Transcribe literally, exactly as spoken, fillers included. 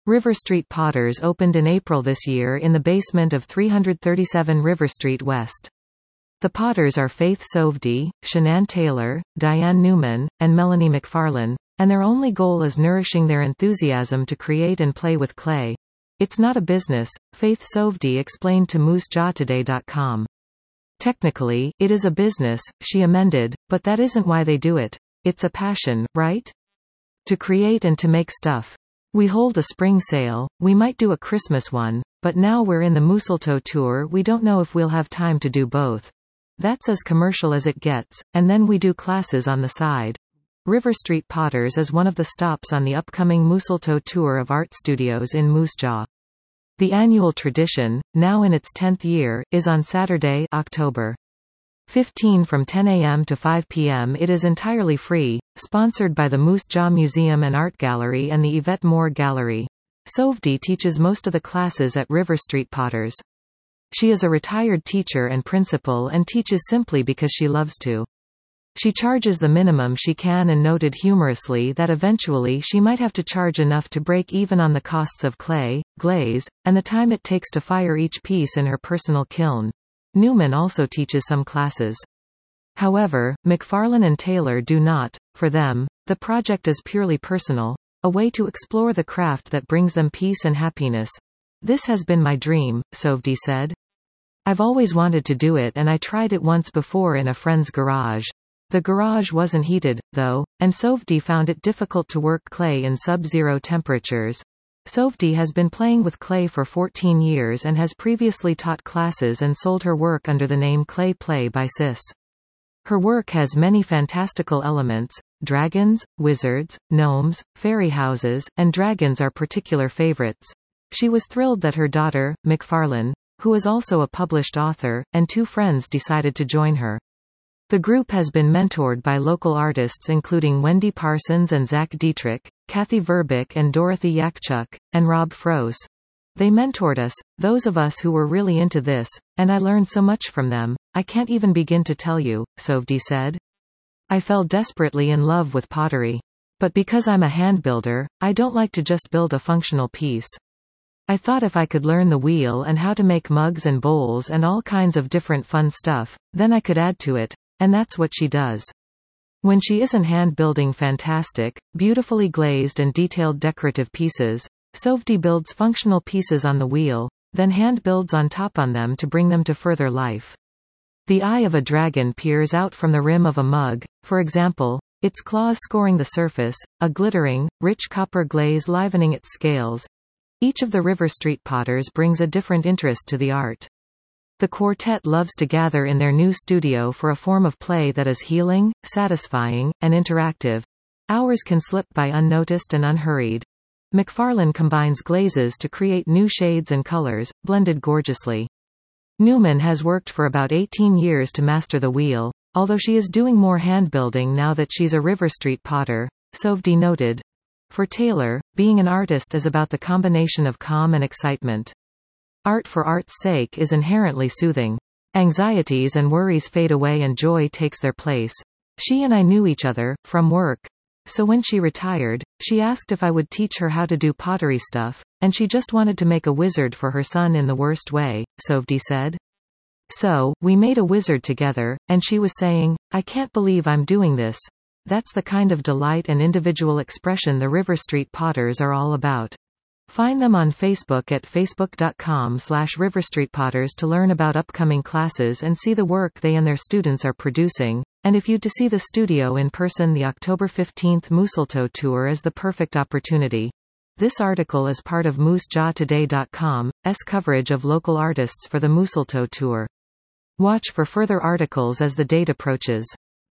River Street Potters opened in April this year in the basement of three thirty-seven River Street West. The Potters are Faith Sovdi, Shanann Taylor, Diane Newman, and Melanie McFarlane, and their only goal is nourishing their enthusiasm to create and play with clay. It's not a business, Faith Sovdi explained to moose jaw today dot com. Technically, it is a business, she amended, but that isn't why they do it. It's a passion, right? To create and to make stuff. We hold a spring sale, we might do a Christmas one, but now we're in the Mooseltoe tour, we don't know if we'll have time to do both. That's as commercial as it gets, and then we do classes on the side. River Street Potters is one of the stops on the upcoming Mooseltoe tour of art studios in Moose Jaw. The annual tradition, now in its tenth year, is on Saturday, October fifteenth from ten a m to five p m It is entirely free, sponsored by the Moose Jaw Museum and Art Gallery and the Yvette Moore Gallery. Sovdi teaches most of the classes at River Street Potters. She is a retired teacher and principal and teaches simply because she loves to. She charges the minimum she can and noted humorously that eventually she might have to charge enough to break even on the costs of clay, glaze, and the time it takes to fire each piece in her personal kiln. Newman also teaches some classes. However, McFarlane and Taylor do not. For them, the project is purely personal, a way to explore the craft that brings them peace and happiness. This has been my dream, Sovdi said. I've always wanted to do it and I tried it once before in a friend's garage. The garage wasn't heated, though, and Sovdi found it difficult to work clay in sub-zero temperatures. Sovdi has been playing with clay for fourteen years and has previously taught classes and sold her work under the name Clay Play by Sis. Her work has many fantastical elements. Dragons, wizards, gnomes, fairy houses, and dragons are particular favorites. She was thrilled that her daughter, McFarlane, who is also a published author, and two friends decided to join her. The group has been mentored by local artists including Wendy Parsons and Zach Dietrich, Kathy Verbick and Dorothy Yakchuk, and Rob Froese. They mentored us, those of us who were really into this, and I learned so much from them, I can't even begin to tell you, Sovdi said. I fell desperately in love with pottery. But because I'm a hand builder, I don't like to just build a functional piece. I thought if I could learn the wheel and how to make mugs and bowls and all kinds of different fun stuff, then I could add to it. And that's what she does. When she isn't hand-building fantastic, beautifully glazed and detailed decorative pieces, Sovdi builds functional pieces on the wheel, then hand-builds on top on them to bring them to further life. The eye of a dragon peers out from the rim of a mug, for example, its claws scoring the surface, a glittering, rich copper glaze livening its scales. Each of the River Street Potters brings a different interest to the art. The quartet loves to gather in their new studio for a form of play that is healing, satisfying, and interactive. Hours can slip by unnoticed and unhurried. McFarlane combines glazes to create new shades and colors, blended gorgeously. Newman has worked for about eighteen years to master the wheel, although she is doing more hand-building now that she's a River Street Potter, Sovdi noted. For Taylor, being an artist is about the combination of calm and excitement. Art for art's sake is inherently soothing. Anxieties and worries fade away and joy takes their place. She and I knew each other, from work. So when she retired, she asked if I would teach her how to do pottery stuff, and she just wanted to make a wizard for her son in the worst way, Sovdi said. So, we made a wizard together, and she was saying, I can't believe I'm doing this. That's the kind of delight and individual expression the River Street Potters are all about. Find them on Facebook at facebook dot com slash river street potters to learn about upcoming classes and see the work they and their students are producing, and if you'd to see the studio in person, the October fifteenth Mooseltoe tour is the perfect opportunity. This article is part of moose jaw today dot com's coverage of local artists for the Mooseltoe tour. Watch for further articles as the date approaches.